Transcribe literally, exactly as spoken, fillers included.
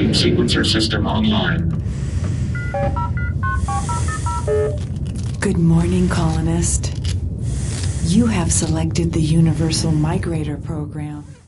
Starting sequencer system online. Good morning, colonist. You have selected the Universal Migrator Program.